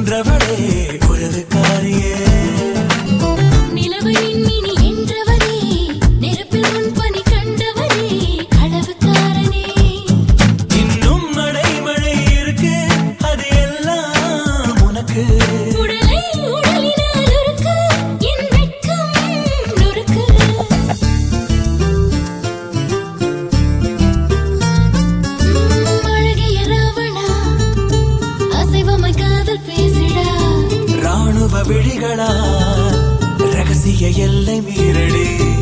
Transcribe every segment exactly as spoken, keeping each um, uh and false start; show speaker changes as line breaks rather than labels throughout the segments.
வென்றவளே உறவுக்காரியே
நிலவையின் mini என்றவனே நெருப்பில் உன் பனி கண்டவனே களவுக்காரனே
இன்னும் மழை மழை இருக்கு அது எல்லாம் உனக்கு
உடலை உடலினால் உருக்கு என் வெட்கம் நொறுக்கு அழகிய ராவணா அசைவமாய் காதல் பேசிடா
ராணுவ விழிகளா ரகசிய எல்லை மீறடி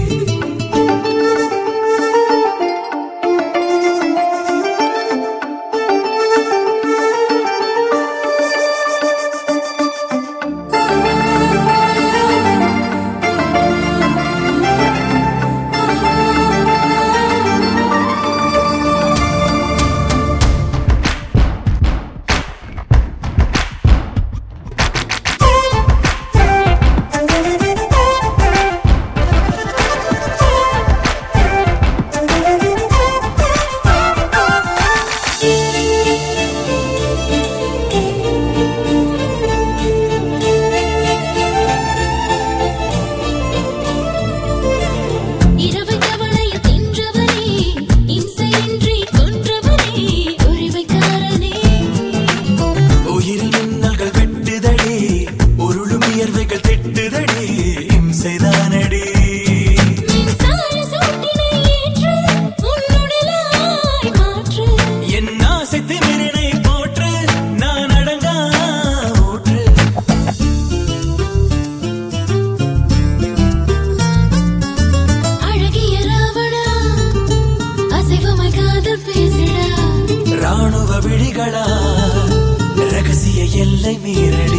இரவை தவளையை தின்றவனே இம்சையின்றி கொன்றவனே உரிமைக்காரனே
உயிரில் மின்னல்கள் வெட்டுதடி உருளும் வியர்வைகள் திட்டுதடி இம்சைதானடி
மின்சார சூட்டினை ஏற்று உன்னுடலாய் மாற்று
என் ஆசை திமிரினை போற்று நான் அடங்கா ஊற்று
அழகிய ராவணா அசைவமாய் காதல் பேசிடா
ராணுவ விழிகளா ரகசிய எல்லை மீறடி